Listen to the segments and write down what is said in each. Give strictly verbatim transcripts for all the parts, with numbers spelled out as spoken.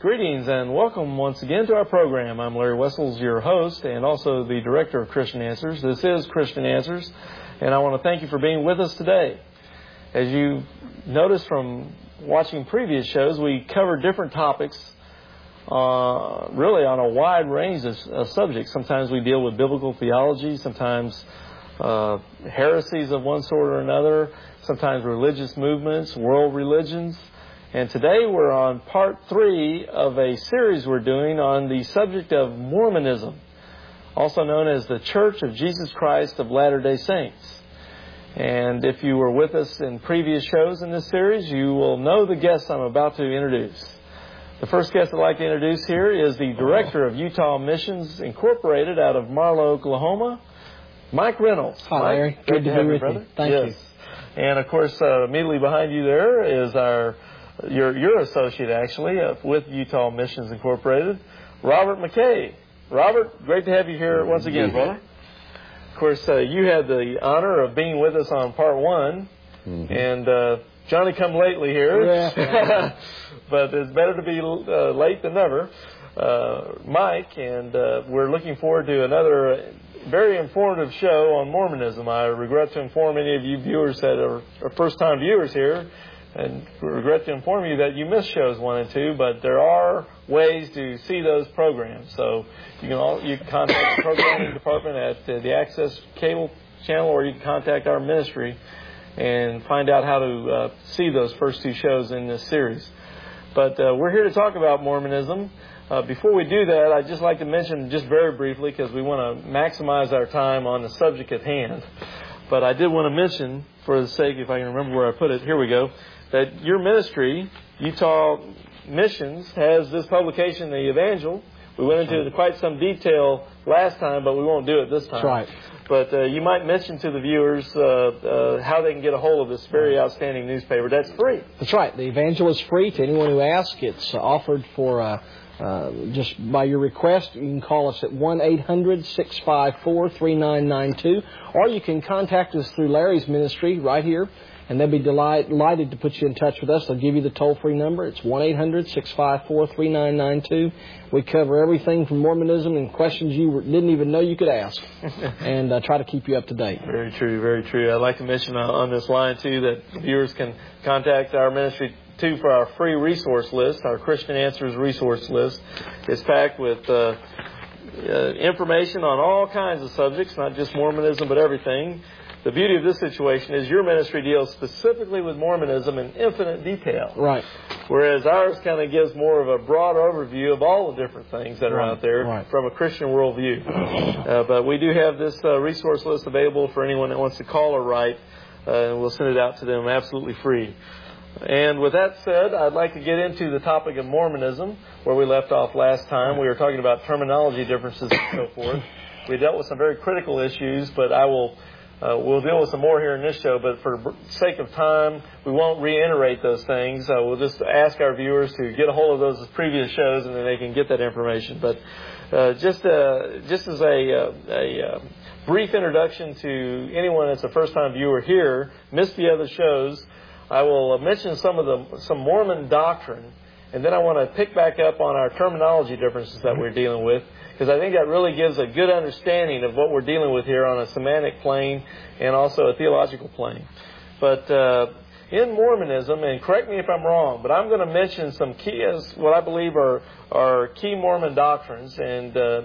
Greetings and welcome once again to our program. I'm Larry Wessels, your host and also the director of Christian Answers. This is Christian Answers, and I want to thank you for being with us today. As you noticed from watching previous shows, we cover different topics uh, really on a wide range of, of subjects. Sometimes we deal with biblical theology, sometimes uh, heresies of one sort or another, sometimes religious movements, world religions. And today we're on part three of a series we're doing on the subject of Mormonism, also known as the Church of Jesus Christ of Latter-day Saints. And if you were with us in previous shows in this series, you will know the guest I'm about to introduce. The first guest I'd like to introduce here is the director of Utah Missions Incorporated out of Marlow, Oklahoma, Mike Reynolds. Hi, Larry. Mike, good to have be you, with you. Thank yes. you. And of course, uh, immediately behind you there is our Your, your associate, actually, uh, with Utah Missions Incorporated, Robert McKay. Robert, great to have you here once again, brother. Of course, uh, you had the honor of being with us on part one, mm-hmm. and uh, Johnny come lately here, yeah. But it's better to be uh, late than never. Uh, Mike, and uh, we're looking forward to another very informative show on Mormonism. I regret to inform any of you viewers that are, are first-time viewers here, and we regret to inform you that you missed shows one and two, but there are ways to see those programs. So you can all, you can contact the programming department at uh, the Access Cable channel, or you can contact our ministry and find out how to uh, see those first two shows in this series. But uh, we're here to talk about Mormonism. Uh, before we do that, I'd just like to mention just very briefly, because we want to maximize our time on the subject at hand. But I did want to mention, for the sake, if I can remember where I put it, here we go, that your ministry, Utah Missions, has this publication, The Evangel. We went into quite some detail last time, but we won't do it this time. That's right. But uh, you might mention to the viewers uh, uh, how they can get a hold of this very outstanding newspaper. That's free. That's right. The Evangel is free to anyone who asks. It's offered for uh, uh, just by your request. You can call us at one eight hundred six five four three nine nine two, or you can contact us through Larry's ministry right here, and they'll be delight, delighted to put you in touch with us. They'll give you the toll-free number. It's one eight hundred six five four three nine nine two. We cover everything from Mormonism and questions you were, didn't even know you could ask, and uh, try to keep you up to date. Very true, very true. I'd like to mention uh, on this line, too, that viewers can contact our ministry, too, for our free resource list. Our Christian Answers resource list is packed with uh, uh, information on all kinds of subjects, not just Mormonism, but everything. The beauty of this situation is your ministry deals specifically with Mormonism in infinite detail. Right. Whereas ours kind of gives more of a broad overview of all the different things that are right. out there right. from a Christian worldview. Uh, but we do have this uh, resource list available for anyone that wants to call or write, uh, and we'll send it out to them absolutely free. And with that said, I'd like to get into the topic of Mormonism, where we left off last time. We were talking about terminology differences and so forth. We dealt with some very critical issues, but I will... Uh, we'll deal with some more here in this show, but for the sake of time, we won't reiterate those things. Uh, we'll just ask our viewers to get a hold of those previous shows, and then they can get that information. But uh, just uh, just as a, uh, a uh, brief introduction to anyone that's a first-time viewer here, missed the other shows, I will mention some of the some Mormon doctrine, and then I want to pick back up on our terminology differences that we're dealing with, because I think that really gives a good understanding of what we're dealing with here on a semantic plane and also a theological plane. But uh, in Mormonism, and correct me if I'm wrong, but I'm going to mention some key, what I believe are, are key Mormon doctrines. And uh,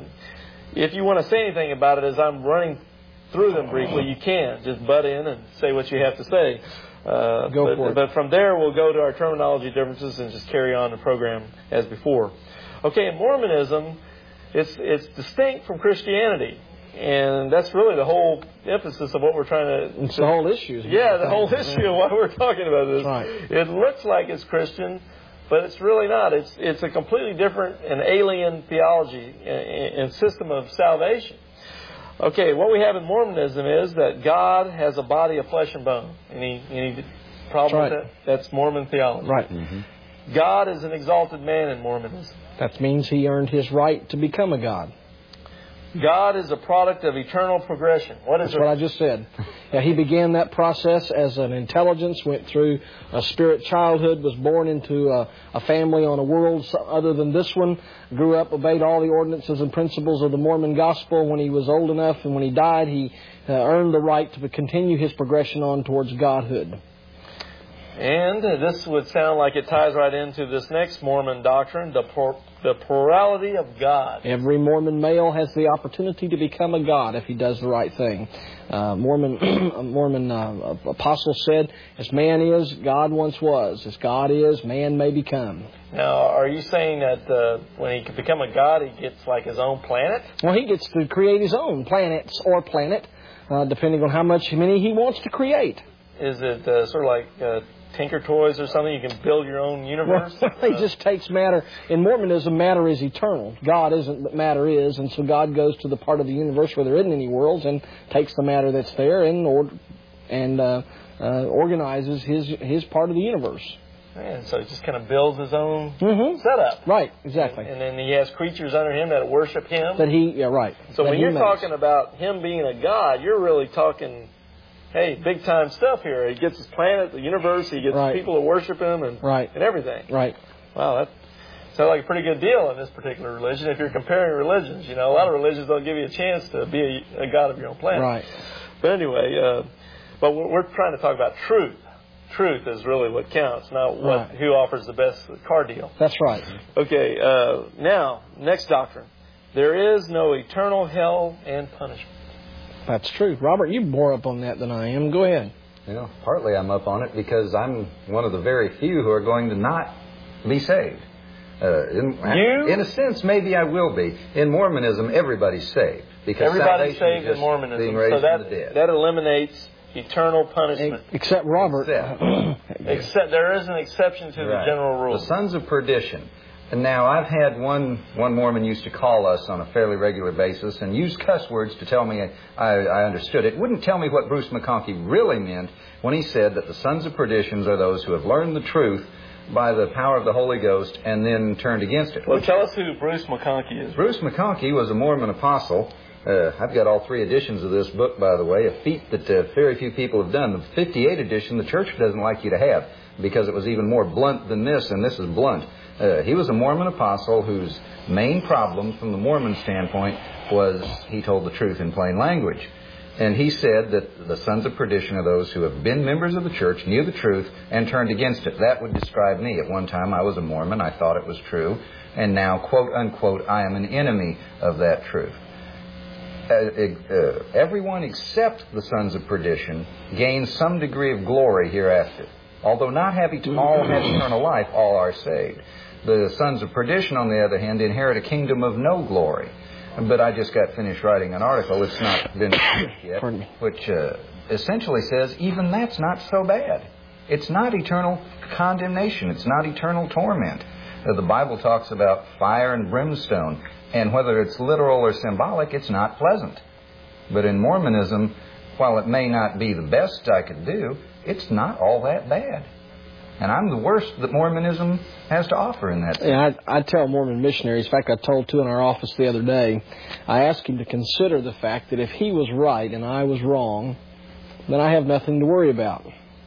if you want to say anything about it as I'm running through them briefly, you can. Just butt in and say what you have to say. Uh, go but, for it. But from there, we'll go to our terminology differences and just carry on the program as before. Okay, in Mormonism, It's it's distinct from Christianity, and that's really the whole emphasis of what we're trying to... It's the whole issue. Yeah, the whole issue of why we're talking about this. Right. It looks like it's Christian, but it's really not. It's it's a completely different and alien theology and, and system of salvation. Okay, what we have in Mormonism is that God has a body of flesh and bone. Any any problem right. with that? That's Mormon theology. Right. Mm-hmm. God is an exalted man in Mormonism. That means he earned his right to become a god. God is a product of eternal progression. What is That's it? what I just said. Yeah, he began that process as an intelligence, went through a spirit childhood, was born into a, a family on a world other than this one, grew up, obeyed all the ordinances and principles of the Mormon gospel. When he was old enough and when he died, he uh, earned the right to continue his progression on towards godhood. And this would sound like it ties right into this next Mormon doctrine, the por- the plurality of God. Every Mormon male has the opportunity to become a god if he does the right thing. Uh, Mormon Mormon uh, apostle said, as man is, God once was. As God is, man may become. Now, are you saying that uh, when he can become a god, he gets like his own planet? Well, he gets to create his own planets or planet, uh, depending on how much many he wants to create. Is it uh, sort of like uh, Tinker Toys or something? You can build your own universe? Well, he just takes matter. In Mormonism, matter is eternal. God isn't, but matter is. And so God goes to the part of the universe where there isn't any worlds and takes the matter that's there and or, and uh, uh, organizes his his part of the universe. And so he just kind of builds his own mm-hmm. setup. Right, exactly. And, and then he has creatures under him that worship him. That he, yeah, right. So that when you're makes. talking about him being a god, you're really talking... Hey, big time stuff here. He gets his planet, the universe. He gets right. people to worship him, and right. and everything. Right. Wow, that sounds like a pretty good deal in this particular religion. If you're comparing religions, you know, a lot of religions don't give you a chance to be a, a god of your own planet. Right. But anyway, uh, but we're, we're trying to talk about truth. Truth is really what counts, not what right. who offers the best car deal. That's right. Okay. Uh, now, next doctrine: there is no eternal hell and punishment. That's true. Robert, you're more up on that than I am. Go ahead. You know, partly I'm up on it because I'm one of the very few who are going to not be saved. Uh, in, you? in a sense, maybe I will be. In Mormonism, everybody's saved. Because everybody's saved is in Mormonism. Being raised so that, from the dead. that eliminates eternal punishment. Except Robert. Except, Except there is an exception to right. the general rule. The sons of perdition. And now, I've had one one Mormon used to call us on a fairly regular basis and use cuss words to tell me I, I understood it. Wouldn't tell me what Bruce McConkie really meant when he said that the sons of perdition are those who have learned the truth by the power of the Holy Ghost and then turned against it. Well, tell us who Bruce McConkie is. Bruce McConkie was a Mormon apostle. Uh, I've got all three editions of this book, by the way, a feat that uh, very few people have done. The fifty-eight edition, the church doesn't like you to have because it was even more blunt than this, and this is blunt. Uh, he was a Mormon apostle whose main problem from the Mormon standpoint was he told the truth in plain language. And he said that the sons of perdition are those who have been members of the church, knew the truth, and turned against it. That would describe me. At one time I was a Mormon. I thought it was true. And now, quote, unquote, I am an enemy of that truth. Uh, uh, everyone except the sons of perdition gains some degree of glory hereafter. Although not have et- all have eternal life, all are saved. The sons of perdition, on the other hand, inherit a kingdom of no glory. But I just got finished writing an article, it's not been finished yet, which uh, essentially says even that's not so bad. It's not eternal condemnation. It's not eternal torment. Uh, the Bible talks about fire and brimstone, and whether it's literal or symbolic, it's not pleasant. But in Mormonism, while it may not be the best I could do, it's not all that bad. And I'm the worst that Mormonism has to offer in that sense. Yeah, I, I tell Mormon missionaries, in fact, I told two in our office the other day, I asked him to consider the fact that if he was right and I was wrong, then I have nothing to worry about.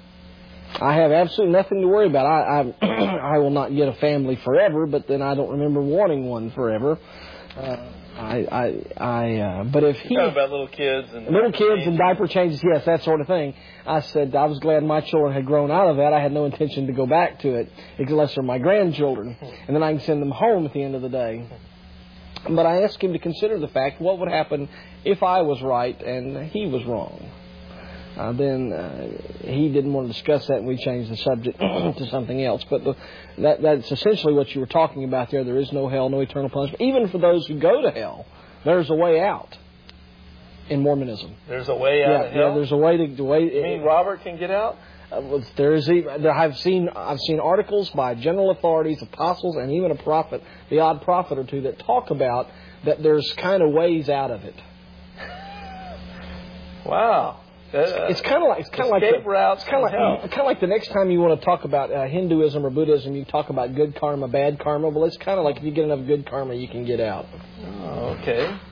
I have absolutely nothing to worry about. I I, I will not get a family forever, but then I don't remember wanting one forever. Uh, I, I, I, uh, but if he... Talking about little kids and... Little kids and diaper changes, yes, that sort of thing. I said I was glad my children had grown out of that. I had no intention to go back to it, unless they're my grandchildren. And then I can send them home at the end of the day. But I asked him to consider the fact, what would happen if I was right and he was wrong? Uh, then uh, he didn't want to discuss that, and we changed the subject to something else. But the, that, that's essentially what you were talking about there. There is no hell, no eternal punishment. Even for those who go to hell, there's a way out in Mormonism. There's a way out yeah, of hell? Yeah, there's a way to... The way, you mean Robert can get out? Uh, well, there is even, there, I've seen I've seen articles by general authorities, apostles, and even a prophet, the odd prophet or two, that talk about that there's kind of ways out of it. Wow. Uh, it's kind of like it's kind of like the, routes it's kind of like kind of like the next time you want to talk about uh, Hinduism or Buddhism, you talk about good karma, bad karma. Well, it's kind of like if you get enough good karma, you can get out. Oh, okay.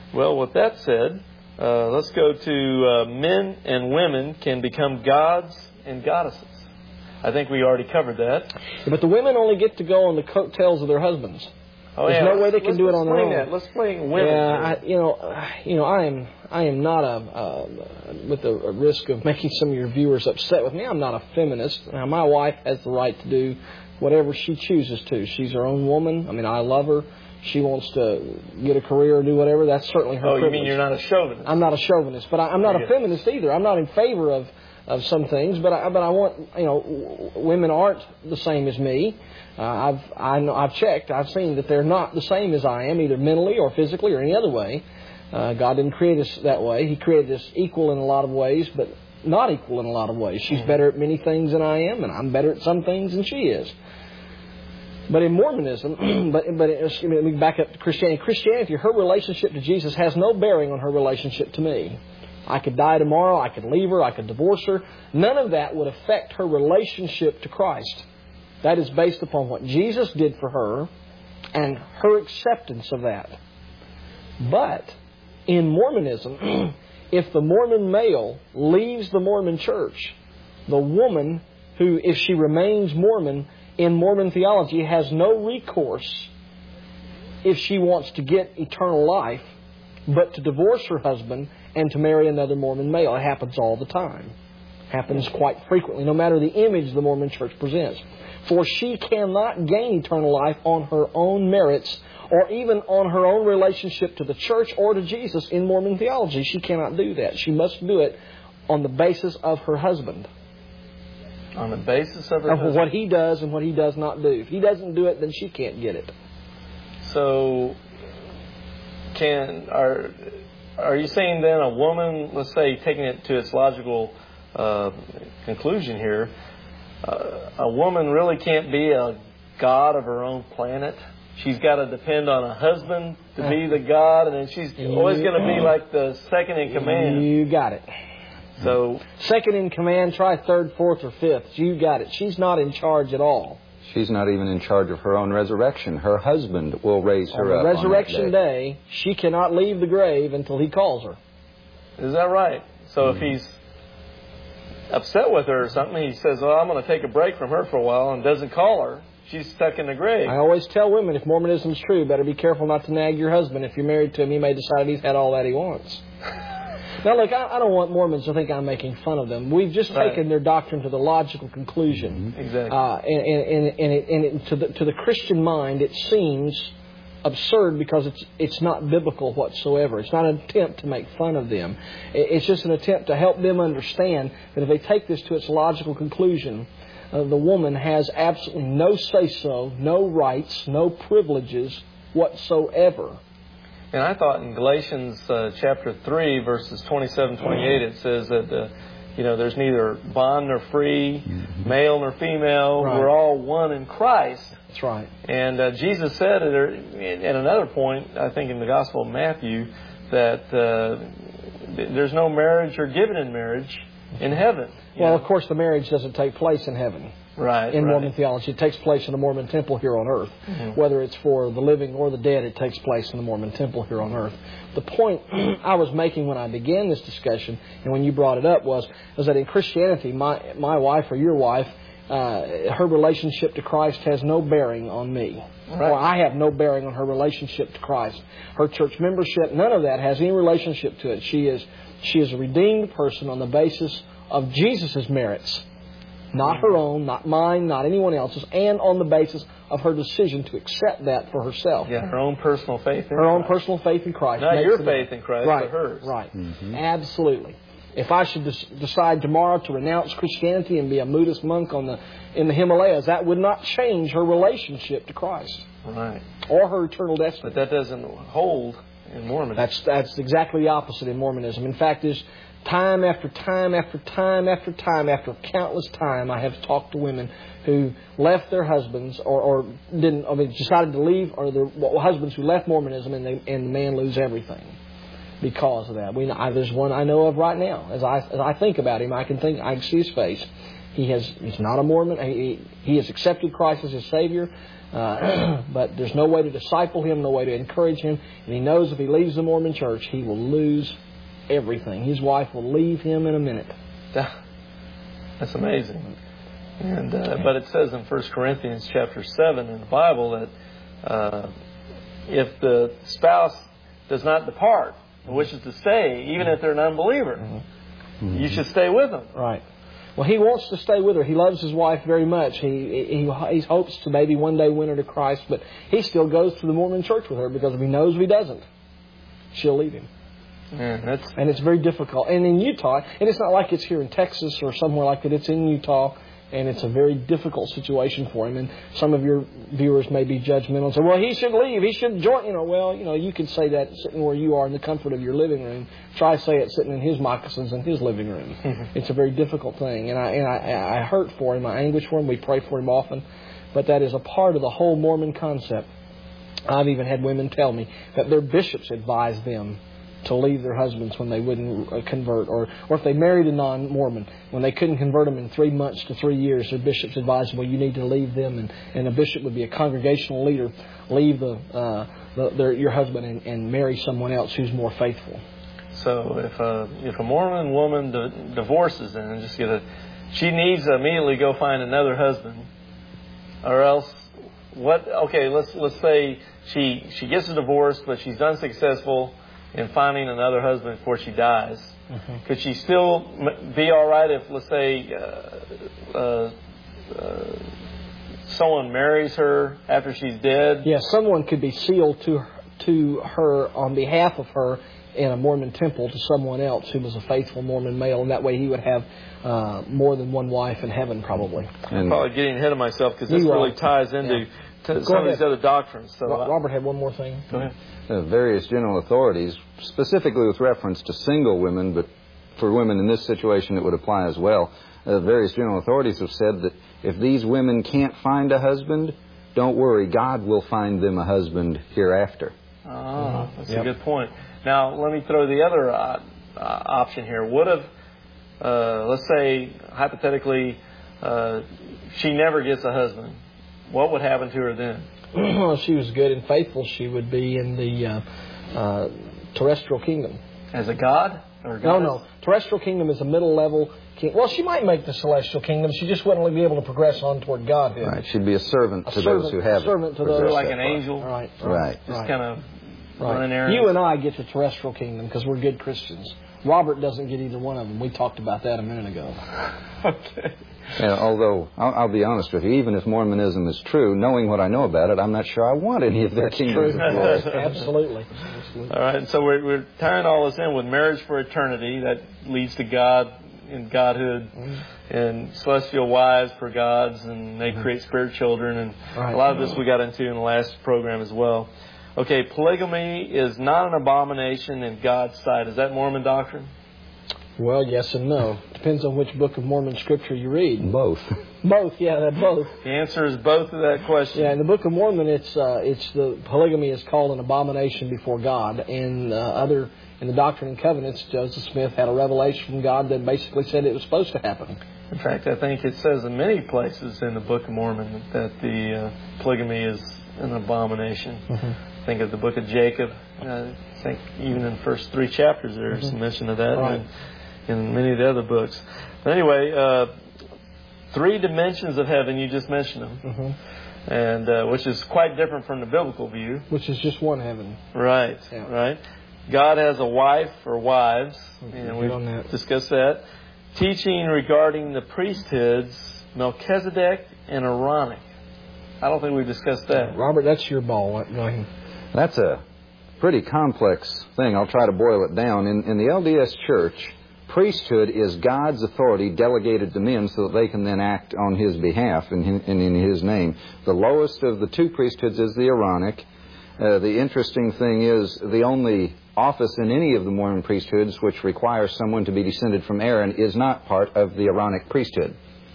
Well, with that said, uh, let's go to uh, men and women can become gods and goddesses. I think we already covered that. But the women only get to go on the coattails of their husbands. Oh, There's yeah. no way they can let's, do it on their own. That. Let's explain women. Yeah, I, you know, uh, you know, I am, I am not a, uh, with the risk of making some of your viewers upset with me, I'm not a feminist. Now, my wife has the right to do whatever she chooses to. She's her own woman. I mean, I love her. She wants to get a career or do whatever. That's certainly her Oh, privilege. you mean you're not a chauvinist? I'm not a chauvinist, but I, I'm not a feminist either. I'm not in favor of, of some things, but I, but I want, you know, w- women aren't the same as me. Uh, I've I know, I've checked. I've seen that they're not the same as I am, either mentally or physically or any other way. Uh, God didn't create us that way. He created us equal in a lot of ways, but not equal in a lot of ways. She's Mm-hmm. better at many things than I am, and I'm better at some things than she is. But in Mormonism, but but let me back up to Christianity. Christianity, her relationship to Jesus has no bearing on her relationship to me. I could die tomorrow. I could leave her. I could divorce her. None of that would affect her relationship to Christ. That is based upon what Jesus did for her and her acceptance of that. But in Mormonism, if the Mormon male leaves the Mormon church, the woman who, if she remains Mormon in Mormon theology, has no recourse if she wants to get eternal life, but to divorce her husband and to marry another Mormon male. It happens all the time. Happens quite frequently, no matter the image the Mormon church presents. For she cannot gain eternal life on her own merits or even on her own relationship to the church or to Jesus in Mormon theology. She cannot do that. She must do it on the basis of her husband. On the basis of her Of husband. what he does and what he does not do. If he doesn't do it, then she can't get it. So, can are are you saying then a woman, let's say, taking it to its logical uh, conclusion here, uh, a woman really can't be a god of her own planet? She's got to depend on a husband to be the god, and then she's always going to be like the second in command. You got it. So, second in command, try third, fourth, or fifth. You got it. She's not in charge at all. She's not even in charge of her own resurrection. Her husband will raise her on up. the resurrection on that day. day, she cannot leave the grave until he calls her. Is that right? So mm-hmm. if he's upset with her or something, he says, well, I'm going to take a break from her for a while, and doesn't call her, she's stuck in the grave. I always tell women, if Mormonism's true, better be careful not to nag your husband. If you're married to him, he may decide he's had all that he wants. Now, look, I, I don't want Mormons to think I'm making fun of them. We've just right. taken their doctrine to the logical conclusion. Mm-hmm. Exactly. Uh, and and, and, it, and it, to, the, to the Christian mind, it seems absurd because it's it's not biblical whatsoever. It's not an attempt to make fun of them. It's just an attempt to help them understand that if they take this to its logical conclusion, uh, the woman has absolutely no say-so, no rights, no privileges whatsoever. And I thought in Galatians uh, chapter three, verses twenty-seven, twenty-eight, it says that, uh, you know, there's neither bond nor free, mm-hmm. male nor female. Right. We're all one in Christ. That's right. And uh, Jesus said at, at another point, I think in the Gospel of Matthew, that uh, there's no marriage or given in marriage in heaven. Well, know? Of course, the marriage doesn't take place in heaven. Right. In right. Mormon theology. It takes place in the Mormon temple here on earth. Mm-hmm. Whether it's for the living or the dead, it takes place in the Mormon temple here on earth. The point I was making when I began this discussion, and when you brought it up, was, was that in Christianity, my, my wife or your wife, uh, her relationship to Christ has no bearing on me. Right. Or I have no bearing on her relationship to Christ. Her church membership, none of that has any relationship to it. She is, she is a redeemed person on the basis of Jesus' merits. Not her own, not mine, not anyone else's, and on the basis of her decision to accept that for herself. Yeah, her own personal faith in Her Christ. own personal faith in Christ. Not your faith in Christ, right, but hers. Right, mm-hmm. Absolutely. If I should des- decide tomorrow to renounce Christianity and be a Buddhist monk on the in the Himalayas, that would not change her relationship to Christ. Right. Or her eternal destiny. But that doesn't hold in Mormonism. That's, that's exactly the opposite in Mormonism. In fact, there's time after time after time after time after countless time I have talked to women who left their husbands or, or didn't, I mean, decided to leave, or their well, husbands who left Mormonism, and, they, and the man lose everything because of that. We, I, there's one I know of right now. As I as I think about him, I can think I can see his face. He has he's not a Mormon. He, he has accepted Christ as his Savior, uh, but there's no way to disciple him, no way to encourage him. And he knows if he leaves the Mormon church, he will lose everything. His wife will leave him in a minute. That's amazing. And uh, but it says in First Corinthians chapter seven in the Bible that uh, if the spouse does not depart, wishes to stay, even if they're an unbeliever, mm-hmm. you should stay with them. Right. Well, he wants to stay with her. He loves his wife very much. He, he he hopes to maybe one day win her to Christ, but he still goes to the Mormon church with her because if he knows if he doesn't, she'll leave him. Yeah, that's... And it's very difficult. And in Utah, and it's not like it's here in Texas or somewhere like that. It's in Utah, and it's a very difficult situation for him. And some of your viewers may be judgmental and say, well, he should leave. He should join. You know, well, you know, you could say that sitting where you are in the comfort of your living room. Try to say it sitting in his moccasins in his living room. Mm-hmm. It's a very difficult thing. And I and I, I hurt for him. I anguish for him. We pray for him often. But that is a part of the whole Mormon concept. I've even had women tell me that their bishops advise them to leave their husbands when they wouldn't convert, or or if they married a non-Mormon, when they couldn't convert them in three months to three years, their bishops advised them, well, you need to leave them, and, and a bishop would be a congregational leader, leave the, uh, the their, your husband and, and marry someone else who's more faithful. So if a if a Mormon woman d- divorces and just get a, she needs to immediately go find another husband, or else what? Okay, let's let's say she she gets a divorce, but she's unsuccessful in finding another husband before she dies. Mm-hmm. Could she still be all right if, let's say, uh, uh, uh, someone marries her after she's dead? Yes, yeah, someone could be sealed to to her on behalf of her in a Mormon temple to someone else who was a faithful Mormon male, and that way he would have uh, more than one wife in heaven, probably. I'm probably getting ahead of myself because this really ties into yeah. to some ahead. of these other doctrines. So Robert had one more thing. Go ahead. Uh, various general authorities, specifically with reference to single women, but for women in this situation it would apply as well. Uh, various general authorities have said that if these women can't find a husband, don't worry, God will find them a husband hereafter. Ah, mm-hmm. that's yep. a good point. Now, let me throw the other uh, uh, option here. What if, uh, let's say, hypothetically, uh, she never gets a husband? What would happen to her then? Well, if she was good and faithful, she would be in the uh, uh, terrestrial kingdom. As a god? Or no, no. Terrestrial kingdom is a middle level king. Well, she might make the celestial kingdom. She just wouldn't be able to progress on toward Godhead. Right. She'd be a servant a to servant, those who have a servant it. to those like an angel. Right. Right. right. Just right. kind of right. running errands. You and I get the terrestrial kingdom because we're good Christians. Robert doesn't get either one of them. We talked about that a minute ago. Okay. Yeah, although, I'll, I'll be honest with you, even if Mormonism is true, knowing what I know about it, I'm not sure I want any of their kingdoms of glory. Absolutely. Absolutely. All right, so we're, we're tying all this in with marriage for eternity. That leads to God and godhood, mm-hmm. and celestial wives for gods, and they mm-hmm. create spirit children. And right. a lot of this we got into in the last program as well. Okay, polygamy is not an abomination in God's sight. Is that Mormon doctrine? Well, yes and no. Depends on which book of Mormon scripture you read. Both. Both, yeah, both. The answer is both to that question. Yeah, in the Book of Mormon, it's uh, it's the polygamy is called an abomination before God, and uh, other in the Doctrine and Covenants, Joseph Smith had a revelation from God that basically said it was supposed to happen. In fact, I think it says in many places in the Book of Mormon that the uh, polygamy is an abomination. Mm-hmm. Think of the Book of Jacob. Uh, I think even in the first three chapters there's mm-hmm. mention of that. Right. And, in many of the other books. But anyway, uh, three dimensions of heaven, you just mentioned them, mm-hmm. and uh, which is quite different from the biblical view. Which is just one heaven. Right, yeah. right. God has a wife or wives, mm-hmm. and we've discussed that. Teaching regarding the priesthoods, Melchizedek and Aaronic. I don't think we've discussed that. Robert, that's your ball. Go ahead. That's a pretty complex thing. I'll try to boil it down. In, in the L D S Church, priesthood is God's authority delegated to men so that they can then act on His behalf and in, in, in His name. The lowest of the two priesthoods is the Aaronic. Uh, the interesting thing is the only office in any of the Mormon priesthoods which requires someone to be descended from Aaron is not part of the Aaronic priesthood.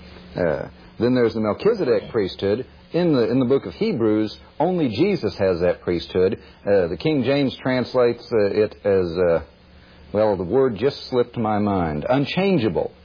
Uh, then there's the Melchizedek priesthood. In the in the book of Hebrews, only Jesus has that priesthood. Uh, the King James translates uh, it as... Uh, Well, the word just slipped my mind. Unchangeable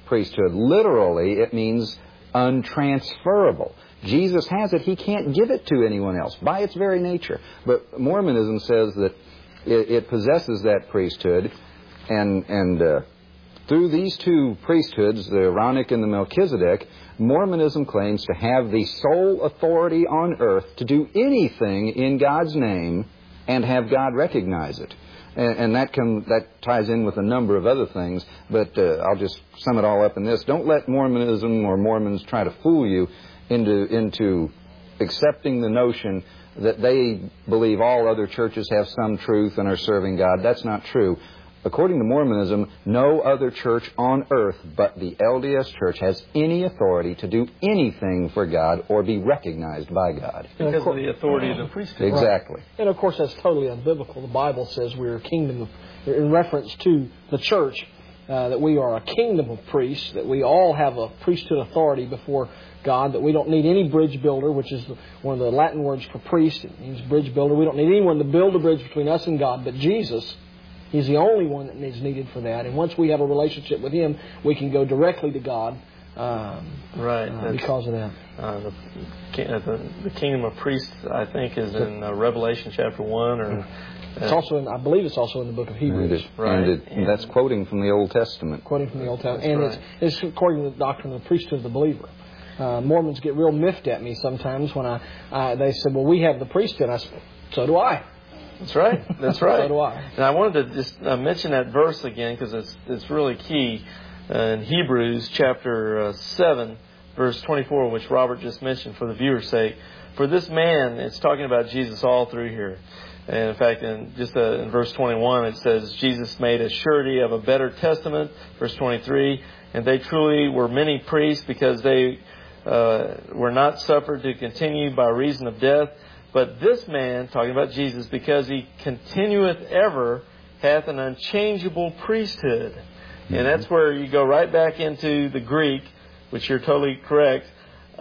priesthood. Literally, it means untransferable. Jesus has it. He can't give it to anyone else by its very nature. But Mormonism says that it, it possesses that priesthood, and and uh, through these two priesthoods, the Aaronic and the Melchizedek, Mormonism claims to have the sole authority on earth to do anything in God's name and have God recognize it. And, and that can, that ties in with a number of other things, but uh, I'll just sum it all up in this. Don't let Mormonism or Mormons try to fool you into into accepting the notion that they believe all other churches have some truth and are serving God. That's not true. According to Mormonism, no other church on earth but the L D S Church has any authority to do anything for God or be recognized by God. Because of, of the authority of the priesthood. Exactly. Right. And of course, that's totally unbiblical. The Bible says we're a kingdom of, in reference to the church, uh, that we are a kingdom of priests, that we all have a priesthood authority before God, that we don't need any bridge builder, which is one of the Latin words for priest. It means bridge builder. We don't need anyone to build a bridge between us and God, but Jesus. He's the only one that is needed for that. And once we have a relationship with Him, we can go directly to God um, right. uh, because of that. Uh, the, the, the kingdom of priests, I think, is in uh, Revelation chapter one. Or, uh, it's also in, I believe it's also in the book of Hebrews. And, it, right. and, it, and that's quoting from the Old Testament. Quoting from the Old Testament. And right. it's, it's according to the doctrine of the priesthood of the believer. Uh, Mormons get real miffed at me sometimes when I uh, they say, well, we have the priesthood. I say, so do I. That's right. That's right. So do I. And I wanted to just uh, mention that verse again because it's it's really key uh, in Hebrews chapter uh, seven, verse twenty-four, which Robert just mentioned for the viewer's sake. For this man, it's talking about Jesus all through here. And in fact, in just uh, in verse twenty-one, it says, Jesus made a surety of a better testament. Verse twenty-three, and they truly were many priests because they uh, were not suffered to continue by reason of death. But this man, talking about Jesus, because he continueth ever, hath an unchangeable priesthood. Mm-hmm. And that's where you go right back into the Greek, which you're totally correct.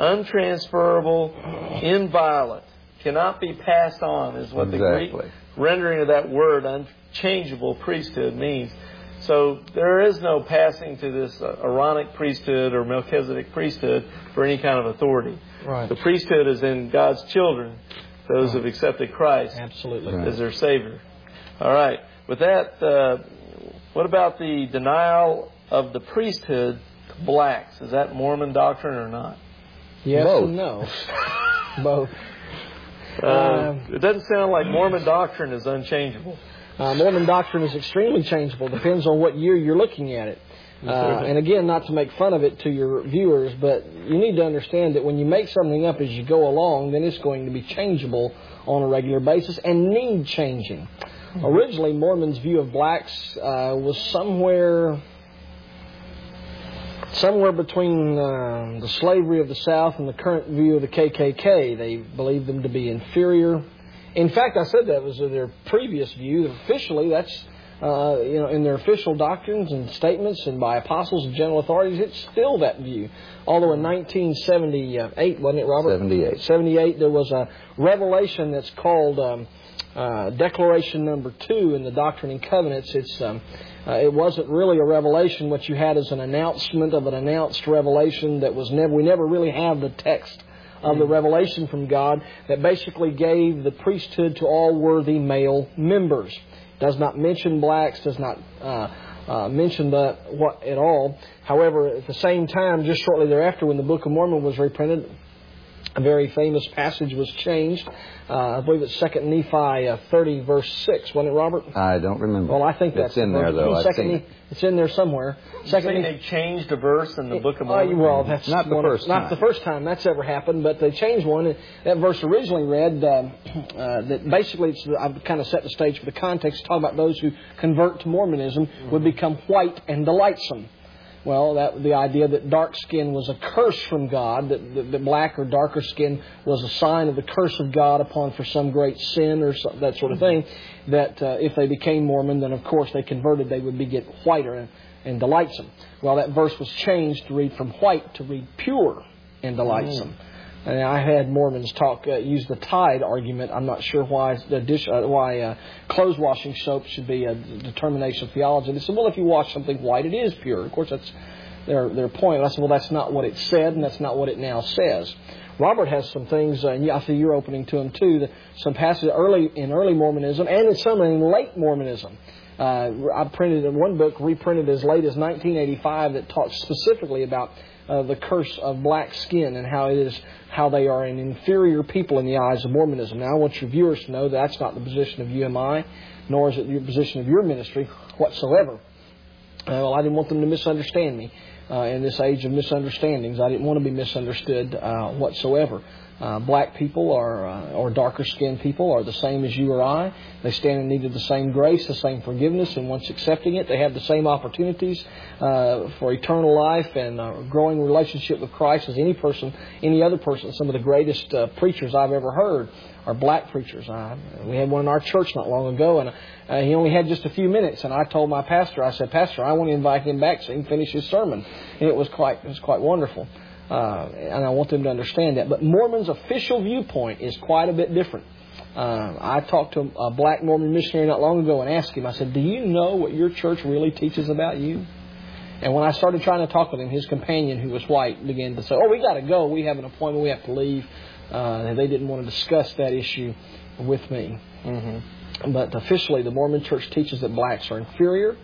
Untransferable, inviolate, cannot be passed on is what exactly. the Greek rendering of that word, unchangeable priesthood, means. So there is no passing to this uh, Aaronic priesthood or Melchizedek priesthood for any kind of authority. Right. The priesthood is in God's children, those who have accepted Christ Absolutely. as their Savior. All right. With that, uh, what about the denial of the priesthood to blacks? Is that Mormon doctrine or not? Yes Both. and no. Both. Uh, Um, it doesn't sound like Mormon doctrine is unchangeable. Uh, Mormon doctrine is extremely changeable. Depends on what year you're looking at it. Uh, and again, not to make fun of it to your viewers, but you need to understand that when you make something up as you go along, then it's going to be changeable on a regular basis and need changing. Mm-hmm. Originally, Mormons' view of blacks uh, was somewhere somewhere between uh, the slavery of the South and the current view of the K K K. They believed them to be inferior. In fact, I said that was their previous view. Officially, that's Uh, you know, in their official doctrines and statements and by apostles and general authorities, it's still that view. Although in nineteen seventy-eight, wasn't it, Robert? seventy-eight. seventy-eight, there was a revelation that's called um, uh, Declaration Number Two in the Doctrine and Covenants. It's um, uh, it wasn't really a revelation. What you had is an announcement of an announced revelation that was never. We never really have the text of the revelation from God that basically gave the priesthood to all worthy male members. Does not mention blacks, does not uh, uh, mention that what at all. However, at the same time, just shortly thereafter, when the Book of Mormon was reprinted, a very famous passage was changed. Uh, I believe it's Second Nephi uh, thirty, verse six. Wasn't it, Robert? I don't remember. Well, I think that's it's in the there, though. I've Second seen ne- it. It's in there somewhere. Second, they changed a verse in the Book of Mormon. Uh, well, that's not the one, first not time. the first time that's ever happened, but they changed one. That verse originally read uh, uh, that basically it's, I've kind of set the stage for the context, talking about those who convert to Mormonism would become white and delightsome. Well, that the idea that dark skin was a curse from God, that, that, that black or darker skin was a sign of the curse of God upon for some great sin or some, that sort of thing, that uh, if they became Mormon, then of course they converted, they would be get whiter and, and delightsome. Well, that verse was changed to read from white to read pure and delightsome. Mm. And I had Mormons talk uh, use the tide argument. I'm not sure why the dish, uh, why uh, clothes washing soap should be a determination of theology. They said, well, if you wash something white, it is pure. Of course, that's their their point. And I said, well, that's not what it said, and that's not what it now says. Robert has some things, uh, and I see you're opening to them too. The, some passages early in early Mormonism and in some in late Mormonism. Uh, I printed in one book, reprinted as late as nineteen eighty-five, that talks specifically about uh, the curse of black skin and how it is how they are an inferior people in the eyes of Mormonism. Now, I want your viewers to know that's not the position of U M I, nor is it the position of your ministry whatsoever. Uh, well, I didn't want them to misunderstand me. Uh, in this age of misunderstandings, I didn't want to be misunderstood uh, whatsoever. Uh, black people are, uh, or darker skinned people are the same as you or I. They stand in need of the same grace, the same forgiveness, and once accepting it, they have the same opportunities uh, for eternal life and uh, growing relationship with Christ as any person, any other person. Some of the greatest uh, preachers I've ever heard are black preachers. I, we had one in our church not long ago, and uh, he only had just a few minutes. And I told my pastor, I said, "Pastor, I want to invite him back so he can finish his sermon." And it was quite, it was quite wonderful. Uh, and I want them to understand that. But Mormon's official viewpoint is quite a bit different. Uh, I talked to a black Mormon missionary not long ago and asked him, I said, "Do you know what your church really teaches about you?" And when I started trying to talk with him, his companion, who was white, began to say, "Oh, we got to go. We have an appointment. We have to leave." Uh, they didn't want to discuss that issue with me. Mm-hmm. But officially, the Mormon church teaches that blacks are inferior.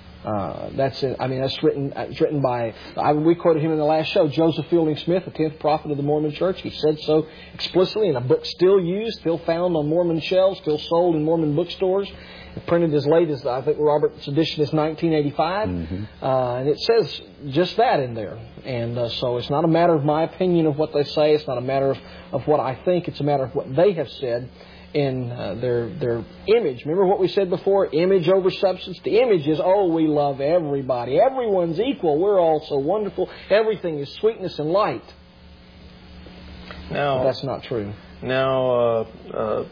Uh, that's in, I mean that's written it's written by I, we quoted him in the last show, Joseph Fielding Smith, the tenth prophet of the Mormon Church. He said so explicitly in a book still used, still found on Mormon shelves, still sold in Mormon bookstores, printed as late as I think Robert's edition is nineteen eighty-five, mm-hmm. uh, and it says just that in there. And uh, so it's not a matter of my opinion of what they say. It's not a matter of, of what I think. It's a matter of what they have said in uh, their their image. Remember what we said before? Image over substance. The image is, oh, we love everybody. Everyone's equal. We're all so wonderful. Everything is sweetness and light. Now, but that's not true. Now, uh, uh,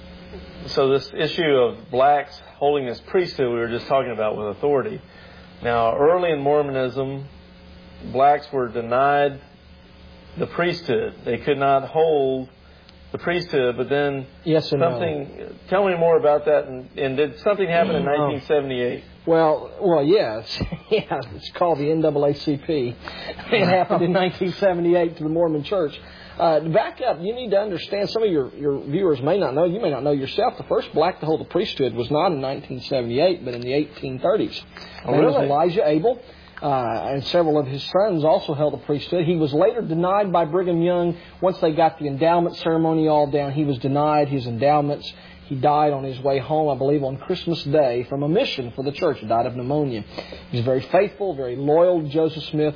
so this issue of blacks holding this priesthood we were just talking about with authority. Now, early in Mormonism, blacks were denied the priesthood. They could not hold the priesthood, but then yes and something. No. Tell me more about that. And, and did something happen in nineteen seventy-eight? Well, well, yes, yeah. It's called the N double A C P. It happened in nineteen seventy-eight to the Mormon Church. Uh, to back up, you need to understand. Some of your, your viewers may not know. You may not know yourself. The first black to hold the priesthood was not in nineteen seventy-eight, but in the eighteen thirties. Oh, really? It was Elijah Abel. Uh, and several of his sons also held the priesthood. He was later denied by Brigham Young. Once they got the endowment ceremony all down, he was denied his endowments. He died on his way home, I believe, on Christmas Day from a mission for the church. He died of pneumonia. He was very faithful, very loyal to Joseph Smith.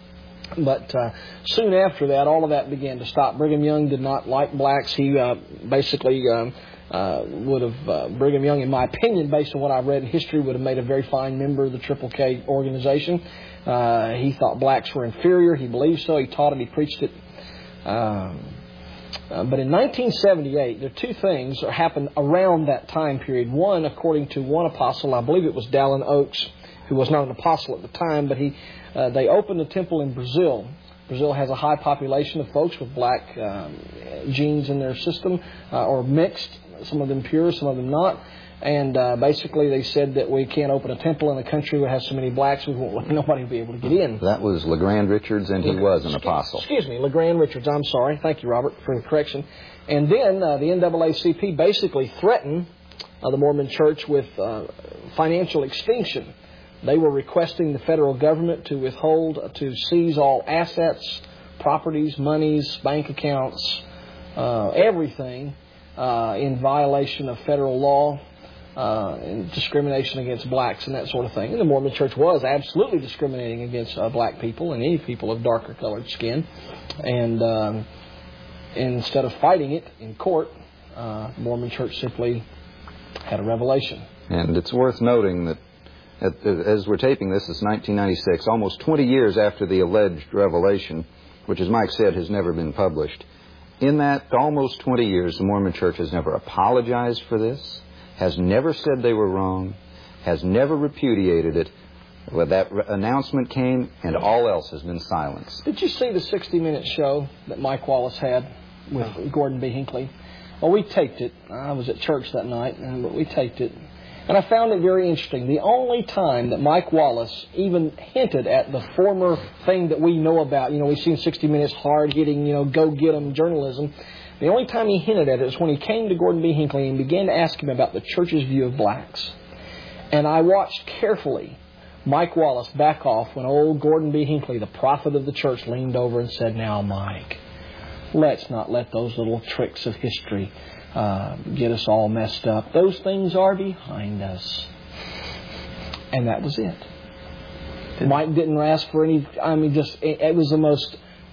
But uh, soon after that, all of that began to stop. Brigham Young did not like blacks. He uh, basically... Um, Uh, would have, uh, Brigham Young, in my opinion, based on what I've read in history, would have made a very fine member of the Triple K organization. Uh, he thought blacks were inferior. He believed so. He taught it. He preached it. Um, uh, but in nineteen seventy-eight, there are two things that happened around that time period. One, according to one apostle, I believe it was Dallin Oaks, who was not an apostle at the time, but he uh, they opened a temple in Brazil. Brazil has a high population of folks with black um, genes in their system, uh, or mixed. Some of them pure, some of them not. And uh, basically they said that we can't open a temple in a country that has so many blacks, we won't, nobody will be able to get in. That was LeGrand Richards, and he was an apostle. Excuse me, LeGrand Richards. I'm sorry. Thank you, Robert, for the correction. And then uh, the N double A C P basically threatened uh, the Mormon Church with uh, financial extinction. They were requesting the federal government to withhold, uh, to seize all assets, properties, monies, bank accounts, uh, everything, Uh, in violation of federal law, uh, and discrimination against blacks and that sort of thing. And the Mormon Church was absolutely discriminating against uh, black people and any people of darker colored skin. And, um, and instead of fighting it in court, uh, the Mormon Church simply had a revelation. And it's worth noting that as we're taping this, it's nineteen ninety-six, almost twenty years after the alleged revelation, which, as Mike said, has never been published. In that almost twenty years, the Mormon Church has never apologized for this, has never said they were wrong, has never repudiated it. Well, that re- announcement came, and all else has been silence. Did you see the sixty minute show that Mike Wallace had with Gordon B. Hinckley? Well, we taped it. I was at church that night, but we taped it. And I found it very interesting. The only time that Mike Wallace even hinted at the former thing that we know about, you know, we've seen sixty minutes hard-hitting, you know, go-get-em journalism. The only time he hinted at it is when he came to Gordon B. Hinckley and began to ask him about the church's view of blacks. And I watched carefully Mike Wallace back off when old Gordon B. Hinckley, the prophet of the church, leaned over and said, "Now, Mike, let's not let those little tricks of history uh, get us all messed up. Those things are behind us." And that was it. Mike didn't ask for any, I mean, just, it, it was the most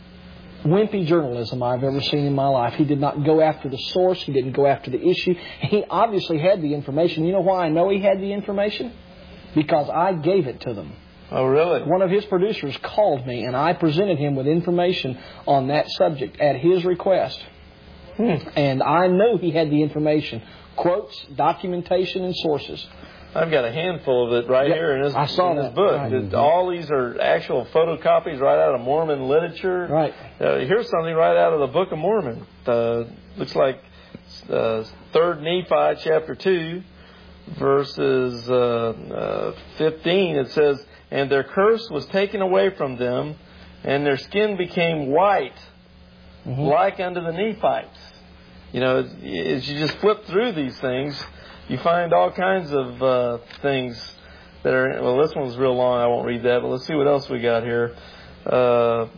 wimpy journalism I've ever seen in my life. He did not go after the source. He didn't go after the issue. He obviously had the information. You know why I know he had the information? Because I gave it to them. Oh, really? One of his producers called me, and I presented him with information on that subject at his request. Hmm. And I know he had the information. Quotes, documentation, and sources. I've got a handful of it right yep. here in this, I saw in this that. book. Right. All these are actual photocopies right out of Mormon literature. Right. Uh, here's something right out of the Book of Mormon. Uh, looks like uh, Third Nephi chapter two, verses uh, uh, fifteen. It says, "And their curse was taken away from them, and their skin became white, mm-hmm. like unto the Nephites." You know, as, as you just flip through these things, you find all kinds of uh, things that are... Well, this one's real long. I won't read that, but let's see what else we got here. Uh,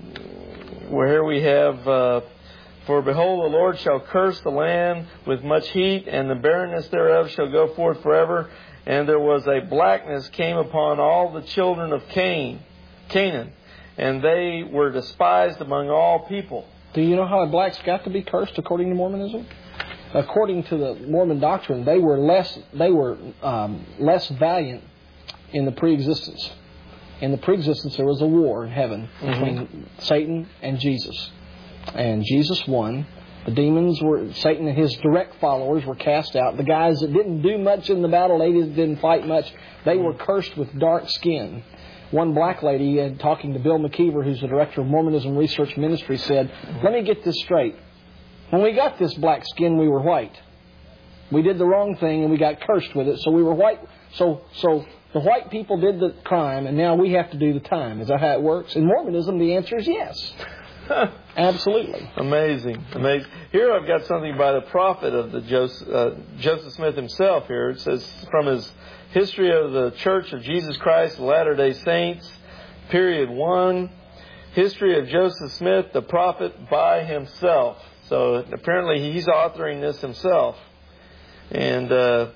where here we have... Uh, "For behold, the Lord shall curse the land with much heat, and the barrenness thereof shall go forth forever. And there was a blackness came upon all the children of Cain, Canaan, and they were despised among all people." Do you know how blacks got to be cursed according to Mormonism? According to the Mormon doctrine, they were less they were um, less valiant in the pre-existence. In the pre-existence, there was a war in heaven between mm-hmm. Satan and Jesus, and Jesus won. The demons were Satan and his direct followers were cast out. The guys that didn't do much in the battle, they didn't fight much. They were cursed with dark skin. One black lady, uh, talking to Bill McKeever, who's the director of Mormonism Research Ministry, said, "Let me get this straight. When we got this black skin, we were white. We did the wrong thing and we got cursed with it, so we were white. So, so the white people did the crime, and now we have to do the time." Is that how it works? In Mormonism, the answer is yes. Absolutely. Amazing. Amazing. Here I've got something by the prophet of the Joseph, uh, Joseph Smith himself here. It says, from his History of the Church of Jesus Christ of Latter-day Saints, period one, History of Joseph Smith, the prophet by himself. So apparently he's authoring this himself. And uh,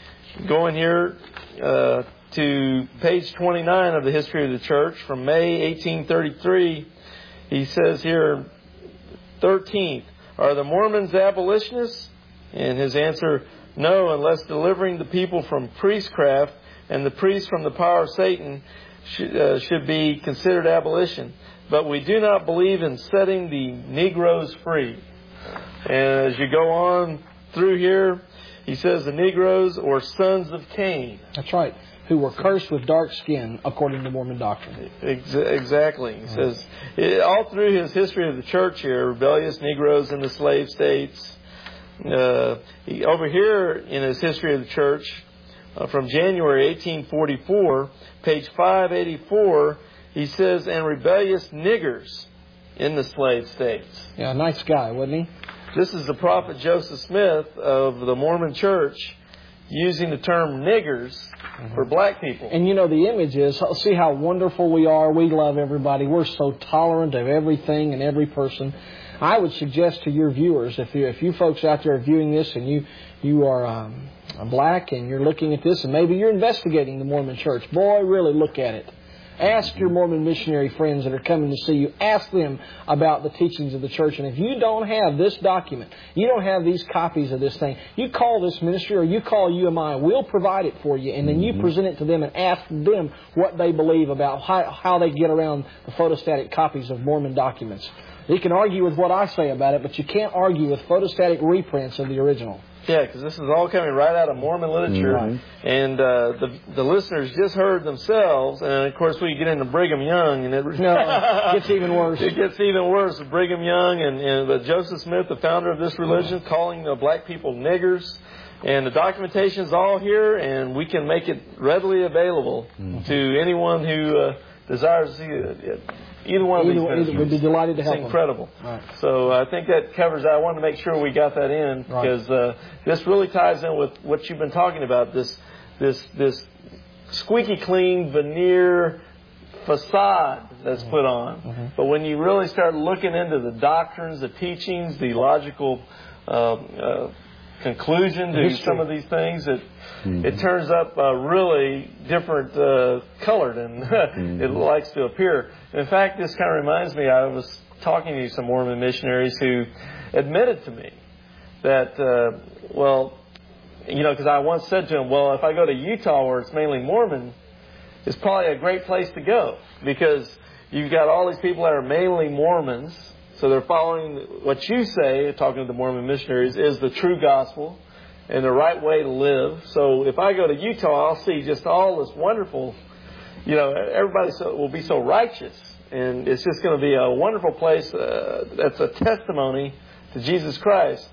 going here uh, to page twenty-nine of the History of the Church from May eighteen thirty-three, he says here, thirteenth, "Are the Mormons abolitionists?" And his answer, "No, unless delivering the people from priestcraft and the priests from the power of Satan should, uh, should be considered abolition. But we do not believe in setting the Negroes free." And as you go on through here, he says the Negroes or sons of Cain. That's right. Who were cursed with dark skin, according to Mormon doctrine. Ex- exactly. He says, it, all through his history of the church here, rebellious Negroes in the slave states. Uh, he, over here in his history of the church, uh, from January eighteen forty-four, page five eighty-four, he says, "And rebellious niggers in the slave states." Yeah, nice guy, wasn't he? This is the prophet Joseph Smith of the Mormon Church using the term niggers mm-hmm. for black people. And you know, the image is, see how wonderful we are. We love everybody. We're so tolerant of everything and every person. I would suggest to your viewers, if you if you folks out there are viewing this and you you are um, black and you're looking at this and maybe you're investigating the Mormon Church, boy, really look at it. Ask your Mormon missionary friends that are coming to see you. Ask them about the teachings of the church. And if you don't have this document, you don't have these copies of this thing, you call this ministry or you call U M I. We'll provide it for you. And then you present it to them and ask them what they believe about how, how they get around the photostatic copies of Mormon documents. You can argue with what I say about it, but you can't argue with photostatic reprints of the original. Yeah, because this is all coming right out of Mormon literature. Right. And uh, the the listeners just heard themselves. And, of course, we get into Brigham Young. And it, no, it gets even worse. It gets even worse with Brigham Young and, and uh, Joseph Smith, the founder of this religion, calling the black people niggers. And the documentation is all here, and we can make it readily available mm-hmm. to anyone who uh, desires to see it. Either one of either, these ministries. We'd be delighted to help It's incredible. Right. So I think that covers that. I wanted to make sure we got that in because uh, this really ties in with what you've been talking about, this this this squeaky clean veneer facade that's mm-hmm. put on. Mm-hmm. But when you really start looking into the doctrines, the teachings, the logical uh, uh, conclusion to History. some of these things, it mm-hmm. it turns up uh, really different uh, colored and mm-hmm. it likes to appear. In fact, this kind of reminds me, I was talking to some Mormon missionaries who admitted to me that, uh, well, you know, because I once said to them, well, if I go to Utah where it's mainly Mormon, it's probably a great place to go because you've got all these people that are mainly Mormons. So they're following what you say, talking to the Mormon missionaries, is the true gospel and the right way to live. So if I go to Utah, I'll see just all this wonderful, you know, everybody so, will be so righteous. And it's just going to be a wonderful place uh, that's a testimony to Jesus Christ.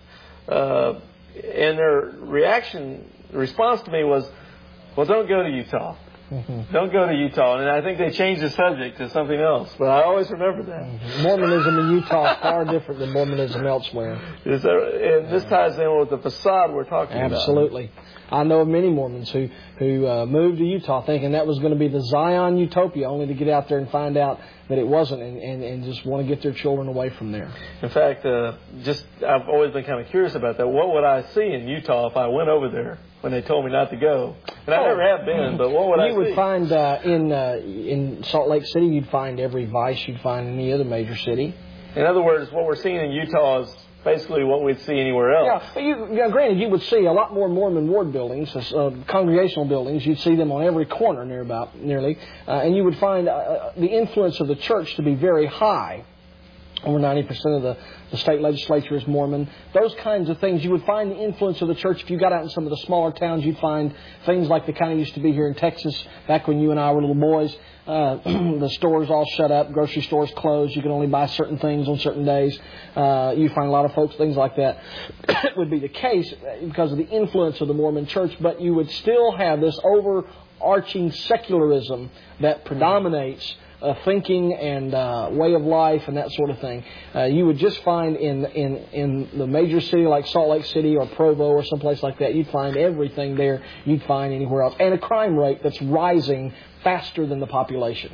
Uh, and their reaction, response to me was, well, don't go to Utah. Mm-hmm. Don't go to Utah. And I think they changed the subject to something else. But I always remember that. Mm-hmm. Mormonism in Utah is far different than Mormonism elsewhere. Is there, and this ties in with the facade we're talking Absolutely. about. Absolutely. I know of many Mormons who, who uh, moved to Utah thinking that was going to be the Zion utopia, only to get out there and find out that it wasn't, and, and, and just want to get their children away from there. In fact, uh, just I've always been kind of curious about that. What would I see in Utah if I went over there when they told me not to go? And I oh. never have been, but what would you I see? You would find uh, in uh, in Salt Lake City, you'd find every vice you'd find in any other major city. In other words, what we're seeing in Utah is basically what we'd see anywhere else. Yeah, but you, yeah, granted, you would see a lot more Mormon ward buildings, uh, congregational buildings. You'd see them on every corner, near about nearly, uh, and you would find uh, the influence of the church to be very high. Over ninety percent of the, the state legislature is Mormon. Those kinds of things. You would find the influence of the church. If you got out in some of the smaller towns, you'd find things like the kind of used to be here in Texas back when you and I were little boys. Uh, the stores all shut up. Grocery stores closed. You can only buy certain things on certain days. Uh, you find a lot of folks, things like that. It would be the case because of the influence of the Mormon church, but you would still have this overarching secularism that predominates Uh, thinking and uh, way of life and that sort of thing. Uh, you would just find in, in in the major city like Salt Lake City or Provo or someplace like that, you'd find everything there you'd find anywhere else. And a crime rate that's rising faster than the population.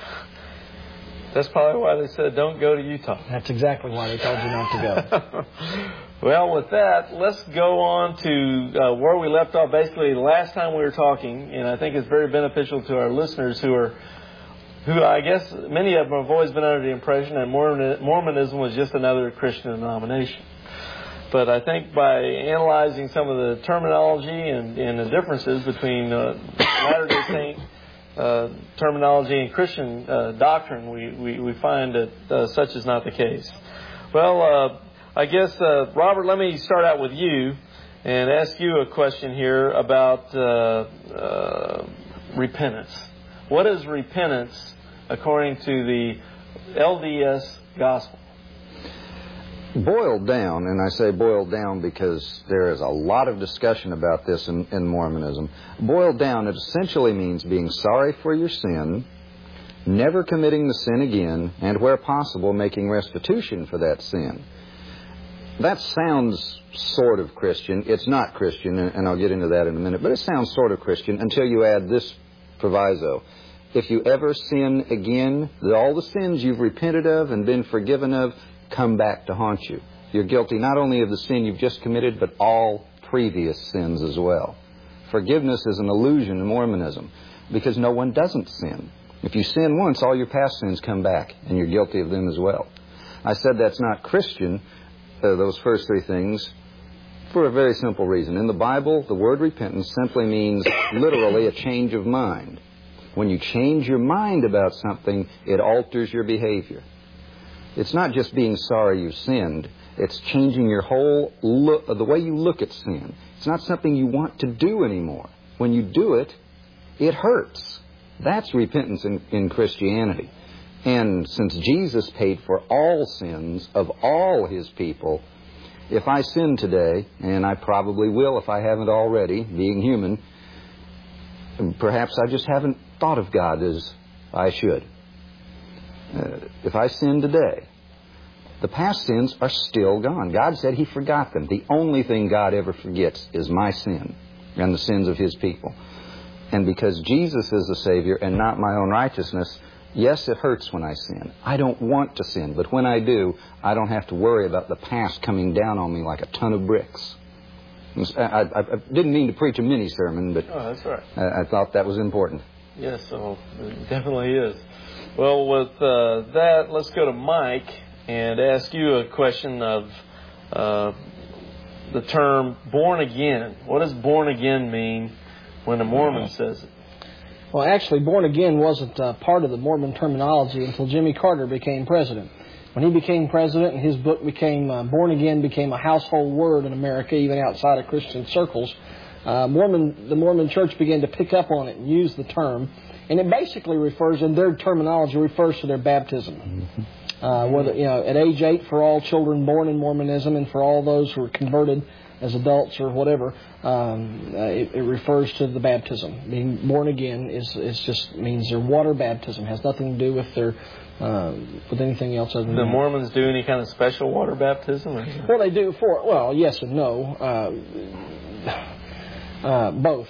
That's probably why they said don't go to Utah. That's exactly why they told you not to go. Well, with that, let's go on to uh, where we left off basically last time we were talking, and I think it's very beneficial to our listeners who are who I guess many of them have always been under the impression that Mormonism was just another Christian denomination. But I think by analyzing some of the terminology and, and the differences between uh, Latter-day Saint uh, terminology and Christian uh, doctrine, we, we, we find that uh, such is not the case. Well, uh, I guess, uh, Robert, let me start out with you and ask you a question here about uh, uh, repentance. What is repentance according to the L D S gospel? Boiled down, and I say boiled down because there is a lot of discussion about this in, in Mormonism. Boiled down, it essentially means being sorry for your sin, never committing the sin again, and where possible, making restitution for that sin. That sounds sort of Christian. It's not Christian, and I'll get into that in a minute, but it sounds sort of Christian until you add this proviso. If you ever sin again, all the sins you've repented of and been forgiven of come back to haunt you. You're guilty not only of the sin you've just committed, but all previous sins as well. Forgiveness is an illusion in Mormonism because no one doesn't sin. If you sin once, all your past sins come back and you're guilty of them as well. I said that's not Christian, uh, those first three things, for a very simple reason. In the Bible, the word repentance simply means literally a change of mind. When you change your mind about something, it alters your behavior. It's not just being sorry you sinned. It's changing your whole look, the way you look at sin. It's not something you want to do anymore. When you do it, it hurts. That's repentance in, in Christianity. And since Jesus paid for all sins of all His people, if I sin today, and I probably will if I haven't already, being human, perhaps I just haven't thought of God as I should. Uh, if I sin today, the past sins are still gone. God said He forgot them. The only thing God ever forgets is my sin and the sins of His people. And because Jesus is the Savior and not my own righteousness, yes, it hurts when I sin. I don't want to sin, but when I do, I don't have to worry about the past coming down on me like a ton of bricks. I, I, I didn't mean to preach a mini sermon, but oh, that's right. I, I thought that was important. Yes, so it definitely is. Well, with uh, that, let's go to Mike and ask you a question of uh, the term born again. What does born again mean when a Mormon says it? Well, actually, born again wasn't uh, part of the Mormon terminology until Jimmy Carter became president. When he became president and his book became, uh, Born Again became a household word in America, even outside of Christian circles, uh, Mormon, the Mormon church began to pick up on it and use the term. And it basically refers, in their terminology, refers to their baptism. Uh, whether, you know, at age eight for all children born in Mormonism and for all those who are converted as adults or whatever, um, uh, it, it refers to the baptism. Being born again is, is just means their water baptism. It has nothing to do with their uh, with anything else other than the that. Mormons do any kind of special water baptism? Or? Well, they do for well, yes and no. Uh, Uh, both.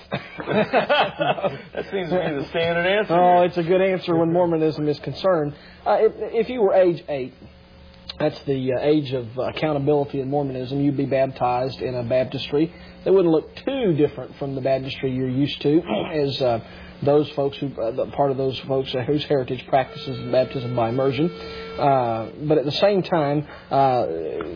That seems to be the standard answer. Oh, it's a good answer when Mormonism is concerned. Uh, if, if you were age eight, that's the uh, age of accountability in Mormonism, you'd be baptized in a baptistry that wouldn't look too different from the baptistry you're used to, as uh, those folks who, uh, part of those folks whose heritage practices baptism by immersion. Uh, but at the same time, uh,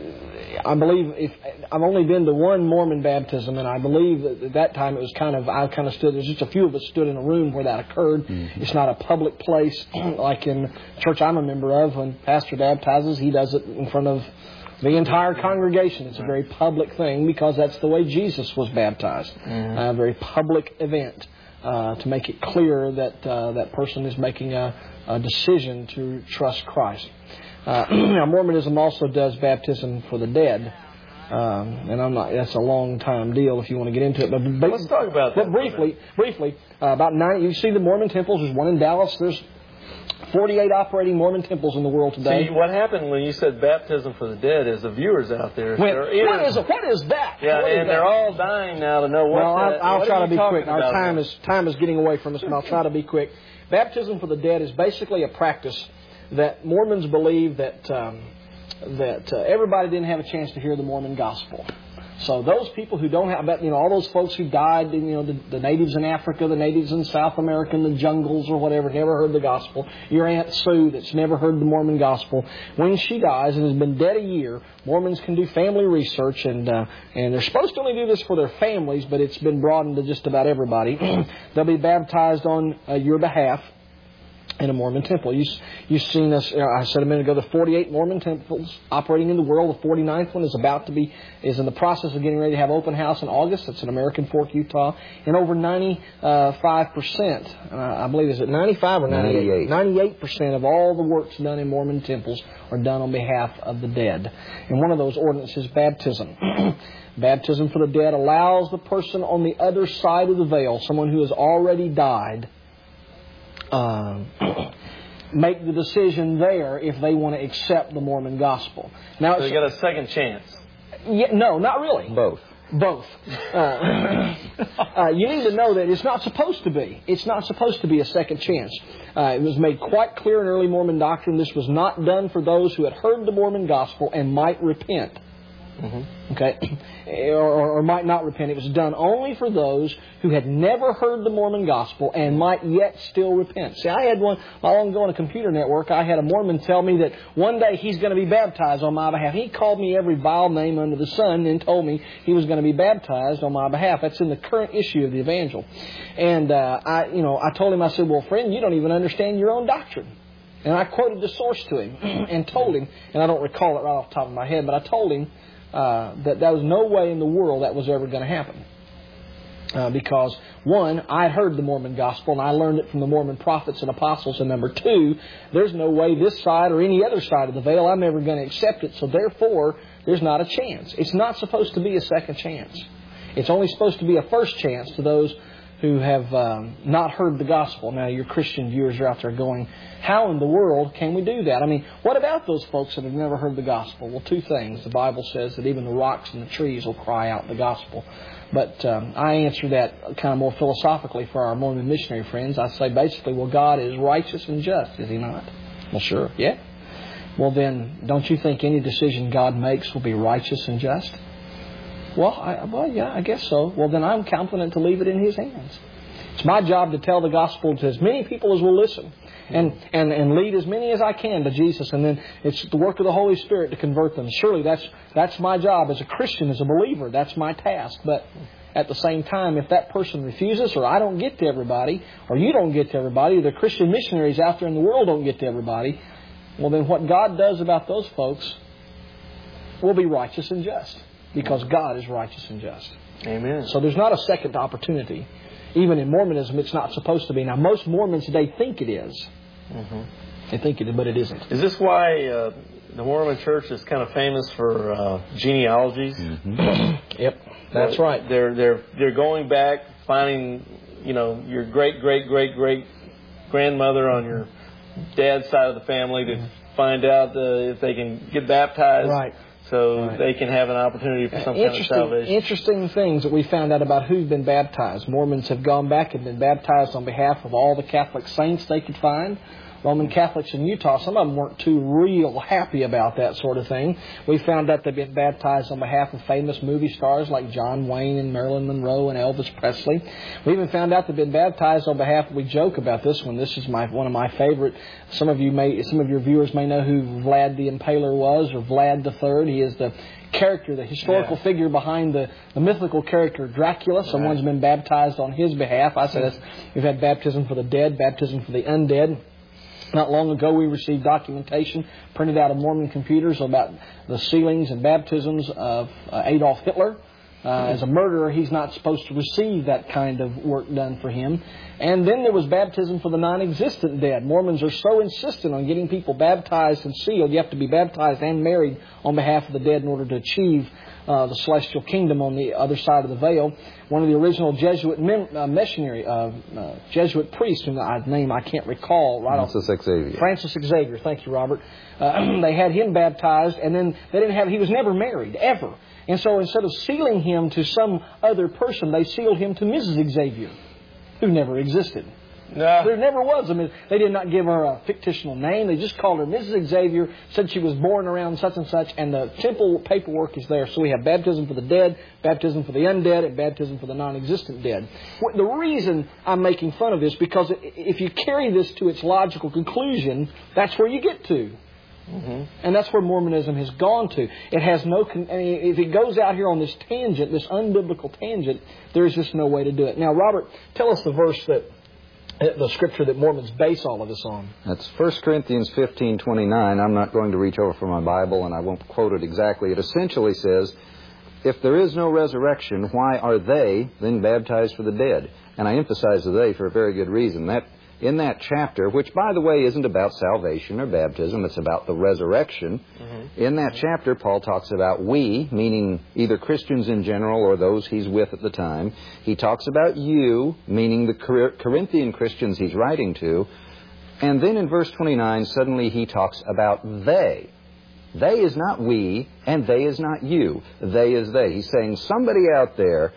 I believe if I've only been to one Mormon baptism, and I believe that at that time it was kind of I kind of stood. There's just a few of us stood in a room where that occurred. Mm-hmm. It's not a public place like in the church I'm a member of. When pastor baptizes, he does it in front of the entire congregation. It's a very public thing because that's the way Jesus was baptized. Mm-hmm. A very public event uh, to make it clear that uh, that person is making a, a decision to trust Christ. Uh, now, Mormonism also does baptism for the dead, um, and I'm not. That's a long time deal if you want to get into it. But, but let's talk about that. But briefly, briefly, uh, about nine. You see the Mormon temples. There's one in Dallas. There's forty-eight operating Mormon temples in the world today. See, what happened when you said baptism for the dead is the viewers out there. When, what is what is that? Yeah, what and is they're that? all dying now to know what. Well, that, I'll, I'll what try to be quick. Our time now? is time is getting away from us, and I'll try to be quick. Baptism for the dead is basically a practice that Mormons believe that um, that uh, everybody didn't have a chance to hear the Mormon gospel. So those people who don't have, you know, all those folks who died, you know, the, the natives in Africa, the natives in South America, in the jungles or whatever, never heard the gospel. Your Aunt Sue that's never heard the Mormon gospel. When she dies and has been dead a year, Mormons can do family research, and uh, and they're supposed to only do this for their families, but it's been broadened to just about everybody. They'll be baptized on uh, your behalf in a Mormon temple. You, you've seen us, I said a minute ago, the forty-eight Mormon temples operating in the world. The forty-ninth one is about to be, is in the process of getting ready to have open house in August. It's in American Fork, Utah. And over ninety-five percent, uh, I believe, is it ninety-five or ninety-eight? ninety-eight percent of all the works done in Mormon temples are done on behalf of the dead. And one of those ordinances is baptism. Baptism for the dead allows the person on the other side of the veil, someone who has already died, Uh, make the decision there if they want to accept the Mormon gospel. Now, so they got a second chance. Yeah, no, not really. Both. Both. Uh, uh, you need to know that it's not supposed to be. It's not supposed to be a second chance. Uh, it was made quite clear in early Mormon doctrine this was not done for those who had heard the Mormon gospel and might repent. Mm-hmm. Okay, or, or might not repent. It was done only for those who had never heard the Mormon gospel and might yet still repent. See, I had one, not long ago on a computer network, I had a Mormon tell me that one day he's going to be baptized on my behalf. He called me every vile name under the sun and told me he was going to be baptized on my behalf. That's in the current issue of the Evangel. And, uh, I, you know, I told him, I said, well, friend, you don't even understand your own doctrine. And I quoted the source to him and told him, and I don't recall it right off the top of my head, but I told him, Uh, that there was no way in the world that was ever going to happen. Uh, because, one, I heard the Mormon gospel and I learned it from the Mormon prophets and apostles. And number two, there's no way this side or any other side of the veil I'm ever going to accept it. So therefore, there's not a chance. It's not supposed to be a second chance. It's only supposed to be a first chance to those who have um, not heard the gospel. Now, your Christian viewers are out there going, how in the world can we do that? I mean, what about those folks that have never heard the gospel? Well, two things. The Bible says that even the rocks and the trees will cry out the gospel. But um, I answer that kind of more philosophically for our Mormon missionary friends. I say basically, well, God is righteous and just, is He not? Well, sure, yeah. Well, then, don't you think any decision God makes will be righteous and just? Well, I, well, yeah, I guess so. Well, then I'm confident to leave it in His hands. It's my job to tell the gospel to as many people as will listen, and, and, and lead as many as I can to Jesus. And then it's the work of the Holy Spirit to convert them. Surely that's that's my job as a Christian, as a believer. That's my task. But at the same time, if that person refuses, or I don't get to everybody, or you don't get to everybody, or the Christian missionaries out there in the world don't get to everybody, well, then what God does about those folks will be righteous and just. Because God is righteous and just. Amen. So there's not a second opportunity. Even in Mormonism, it's not supposed to be. Now, most Mormons today think it is. Mm-hmm. They think it is, but it isn't. Is this why uh, the Mormon Church is kind of famous for uh, genealogies? Mm-hmm. Yep, that's right. They're they're they're going back, finding, you know, your great great great great grandmother on your dad's side of the family to mm-hmm. find out uh, if they can get baptized. Right. So right. they can have an opportunity for some kind of salvation. Interesting things that we found out about who's been baptized. Mormons have gone back and been baptized on behalf of all the Catholic saints they could find. Roman Catholics in Utah, some of them weren't too real happy about that sort of thing. We found out they've been baptized on behalf of famous movie stars like John Wayne and Marilyn Monroe and Elvis Presley. We even found out they've been baptized on behalf, we joke about this one, this is my one of my favorite. Some of you may, some of your viewers may know who Vlad the Impaler was, or Vlad the Third. He is the character, the historical yeah. figure behind the, the mythical character Dracula. Someone's been baptized on his behalf. I said that's, we've had baptism for the dead, baptism for the undead. Not long ago, we received documentation printed out of Mormon computers about the sealings and baptisms of uh, Adolf Hitler. Uh, as a murderer, he's not supposed to receive that kind of work done for him. And then there was baptism for the non-existent dead. Mormons are so insistent on getting people baptized and sealed. You have to be baptized and married on behalf of the dead in order to achieve uh, the celestial kingdom on the other side of the veil. One of the original Jesuit mem- uh, missionary, uh, uh, Jesuit priests, whose name I can't recall right off. Francis Xavier. Francis Xavier. Thank you, Robert. Uh, they had him baptized, and then they didn't have. He was never married ever. And so instead of sealing him to some other person, they sealed him to Missus Xavier, who never existed. No. There never was. I mean, they did not give her a fictional name. They just called her Missus Xavier, said she was born around such and such, and the simple paperwork is there. So we have baptism for the dead, baptism for the undead, and baptism for the non-existent dead. The reason I'm making fun of this, because if you carry this to its logical conclusion, that's where you get to. Mm-hmm. And that's where Mormonism has gone to. It has no. I mean, if it goes out here on this tangent, this unbiblical tangent, there is just no way to do it. Now, Robert, tell us the verse that, the scripture that Mormons base all of this on. That's First Corinthians fifteen twenty-nine. I'm not going to reach over for my Bible, and I won't quote it exactly. It essentially says, "If there is no resurrection, why are they then baptized for the dead?" And I emphasize the "they" for a very good reason. That in that chapter, which, by the way, isn't about salvation or baptism, it's about the resurrection. Mm-hmm. In that chapter, Paul talks about we, meaning either Christians in general or those he's with at the time. He talks about you, meaning the Corinthian Christians he's writing to. And then in verse twenty-nine, suddenly he talks about they. They is not we, and they is not you. They is they. He's saying somebody out there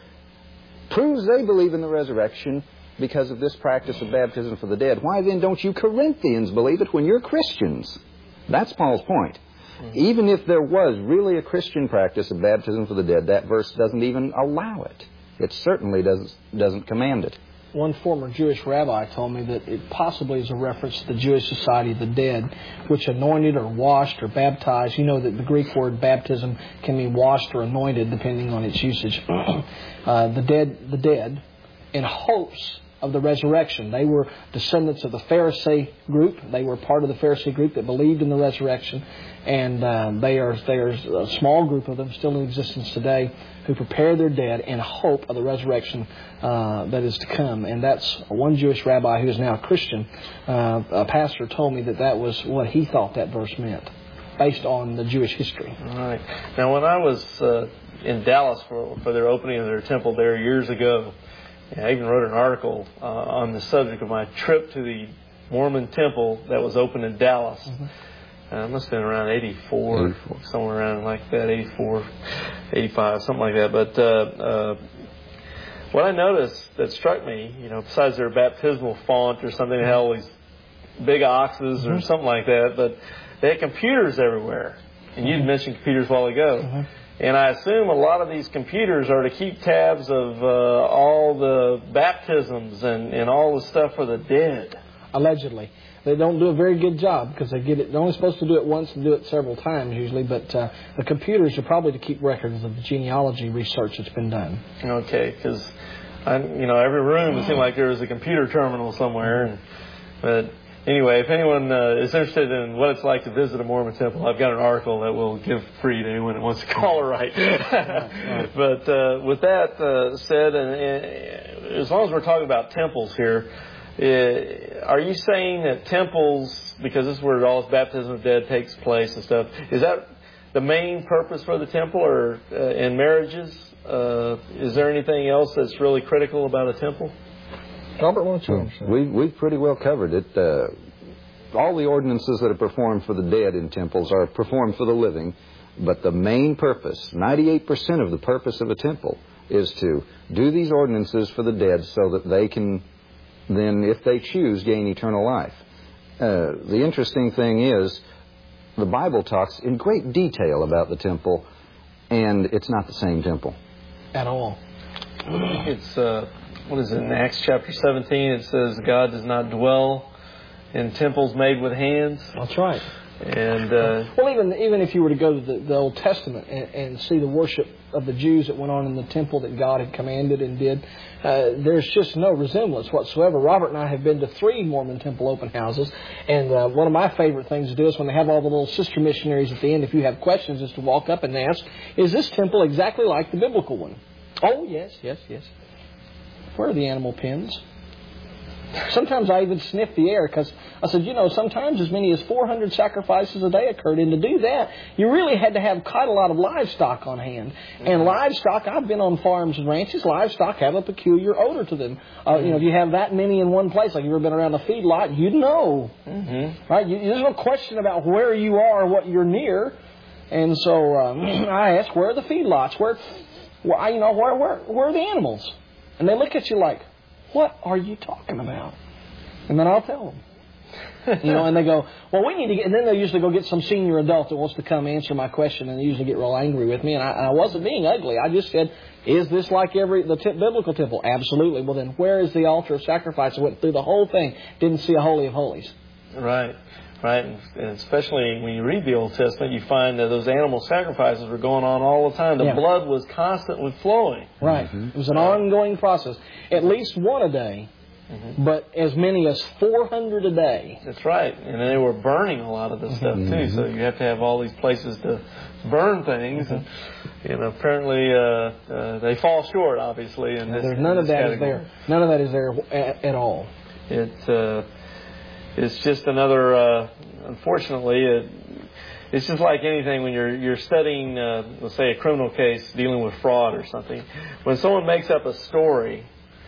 proves they believe in the resurrection because of this practice of baptism for the dead. Why then don't you Corinthians believe it when you're Christians? That's Paul's point. Mm-hmm. Even if there was really a Christian practice of baptism for the dead, that verse doesn't even allow it. It certainly doesn't, doesn't command it. One former Jewish rabbi told me that it possibly is a reference to the Jewish Society of the Dead, which anointed or washed or baptized. You know that the Greek word baptism can mean washed or anointed depending on its usage. uh, the dead, the dead, in hopes of the resurrection. They were descendants of the Pharisee group. They were part of the Pharisee group that believed in the resurrection. And uh, they are there's a small group of them still in existence today who prepare their dead in hope of the resurrection uh, that is to come. And that's one Jewish rabbi who is now a Christian, uh, a pastor, told me that that was what he thought that verse meant. based on the Jewish history. All right. Now, when I was uh, in Dallas for, for their opening of their temple there years ago, I even wrote an article uh, on the subject of my trip to the Mormon temple that was opened in Dallas. Mm-hmm. Uh, it must have been around eighty-four, eighty-four, somewhere around like that, eighty-four, eighty-five, something like that. But uh, uh, what I noticed that struck me, you know, besides their baptismal font or something, they had all these big oxes mm-hmm. or something like that, but they had computers everywhere. And you'd mentioned computers a while ago. Mm-hmm. And I assume a lot of these computers are to keep tabs of uh, all the baptisms and, and all the stuff for the dead. Allegedly. They don't do a very good job because they get it. They're only supposed to do it once and do it several times usually. But uh, the computers are probably to keep records of the genealogy research that's been done. Okay, because you know every room it seemed like there was a computer terminal somewhere. And, but anyway, if anyone uh, is interested in what it's like to visit a Mormon temple, I've got an article that will give free to anyone that wants to call or write. But uh, with that uh, said, and, and as long as we're talking about temples here. Uh, are you saying that temples, because this is where all this baptism of the dead takes place and stuff, is that the main purpose for the temple, or uh, in marriages? Uh, is there anything else that's really critical about a temple? Robert, why don't you answer? We, we've pretty well covered it. Uh, all the ordinances that are performed for the dead in temples are performed for the living, but the main purpose, ninety-eight percent of the purpose of a temple, is to do these ordinances for the dead so that they can then, if they choose, gain eternal life. Uh, the interesting thing is, the Bible talks in great detail about the temple, and it's not the same temple. At all. It's, uh, what is it, in Acts chapter seventeen, it says, God does not dwell in temples made with hands. That's right. And uh, well, even even if you were to go to the, the Old Testament and, and see the worship of the Jews that went on in the temple that God had commanded and did, uh, there's just no resemblance whatsoever. Robert and I have been to three Mormon temple open houses, and uh, one of my favorite things to do is when they have all the little sister missionaries at the end, if you have questions, is to walk up and ask, is this temple exactly like the biblical one? Oh, yes, yes, yes. Where are the animal pens? Sometimes I even sniff the air because I said, you know, sometimes as many as four hundred sacrifices a day occurred. And to do that, you really had to have quite a lot of livestock on hand. Mm-hmm. And livestock, I've been on farms and ranches, livestock have a peculiar odor to them. Uh, mm-hmm. You know, if you have that many in one place, like you've ever been around a feedlot, you'd know. Mm-hmm. Right? You, there's no question about where you are or what you're near. And so um, I asked, where are the feedlots? Where, where, you know, where, where, where are the animals? And they look at you like, what are you talking about? And then I'll tell them. You know, and they go, well, we need to get, and then they usually go get some senior adult that wants to come answer my question, and they usually get real angry with me. And I, I wasn't being ugly. I just said, is this like every the t- biblical temple? Absolutely. Well, then where is the altar of sacrifice? I went through the whole thing. Didn't see a Holy of Holies. Right. Right, and especially when you read the Old Testament, you find that those animal sacrifices were going on all the time. The yeah. blood was constantly flowing. Right. Mm-hmm. It was an ongoing process. At least one a day, mm-hmm. but as many as four hundred a day. That's right. And they were burning a lot of this stuff, too. Mm-hmm. So you have to have all these places to burn things. Mm-hmm. And, you know, apparently uh, uh, they fall short, obviously. In this, There's none in of that category. is there. None of that is there at, at all. It's... Uh, It's just another, uh, unfortunately, it, it's just like anything when you're you're studying, uh, let's say, a criminal case dealing with fraud or something. When someone makes up a story,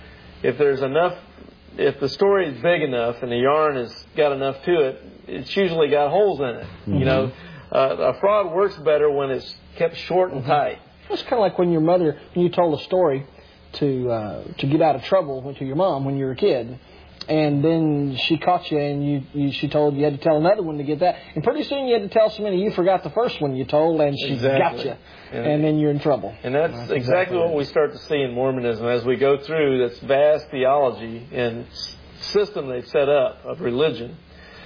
if there's enough, if the story is big enough and the yarn has got enough to it, it's usually got holes in it. Mm-hmm. You know, uh, a fraud works better when it's kept short and mm-hmm. tight. It's kind of like when your mother, when you told a story to uh, to get out of trouble to your mom when you were a kid. And then she caught you, and you, you, she told you, you had to tell another one to get that. And pretty soon you had to tell so many you forgot the first one you told, and she exactly. got you. And, and then you're in trouble. And that's, that's exactly, exactly what we start to see in Mormonism as we go through this vast theology and system they've set up of religion.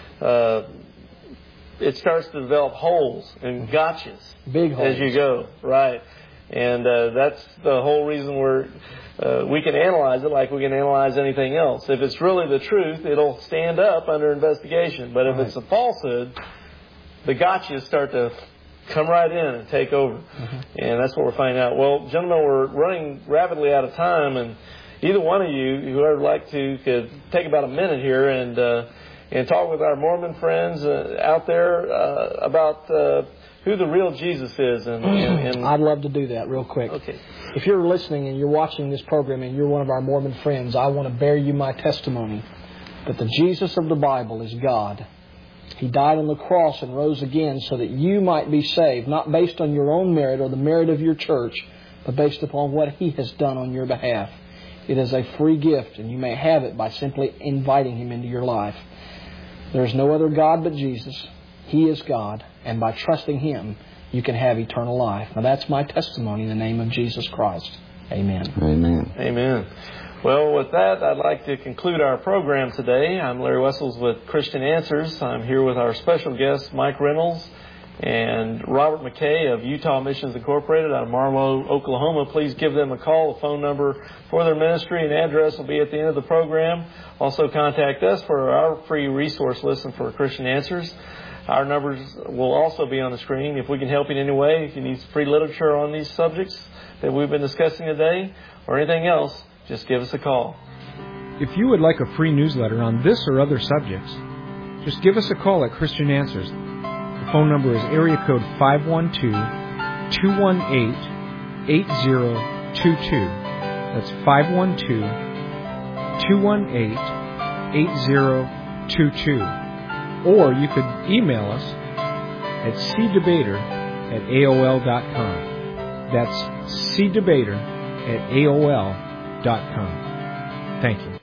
Uh, it starts to develop holes and gotchas. Big holes. As you go, right. And uh, that's the whole reason we're... Uh, we can analyze it like we can analyze anything else. If it's really the truth, it'll stand up under investigation. But if right. it's a falsehood, the gotchas start to come right in and take over. Mm-hmm. And that's what we're finding out. Well, gentlemen, we're running rapidly out of time, and either one of you, whoever would like to, could take about a minute here and uh, and talk with our Mormon friends uh, out there uh, about uh, who the real Jesus is. And, and, and I'd love to do that real quick. Okay. If you're listening and you're watching this program and you're one of our Mormon friends, I want to bear you my testimony that the Jesus of the Bible is God. He died on the cross and rose again so that you might be saved, not based on your own merit or the merit of your church, but based upon what He has done on your behalf. It is a free gift, and you may have it by simply inviting Him into your life. There is no other God but Jesus. He is God, and by trusting Him, you can have eternal life. Now, that's my testimony in the name of Jesus Christ. Amen. Amen. Amen. Well, with that, I'd like to conclude our program today. I'm Larry Wessels with Christian Answers. I'm here with our special guests, Mike Reynolds and Robert McKay of Utah Missions Incorporated out of Marlow, Oklahoma. Please give them a call. The phone number for their ministry and address will be at the end of the program. Also contact us for our free resource listen for Christian Answers. Our numbers will also be on the screen. If we can help you in any way, if you need free literature on these subjects that we've been discussing today or anything else, just give us a call. If you would like a free newsletter on this or other subjects, just give us a call at Christian Answers. The phone number is area code five one two, two one eight, eight zero two two. That's five one two, two one eight, eight zero two two. Or you could email us at c debater at A O L dot com. That's c debater at A O L dot com. Thank you.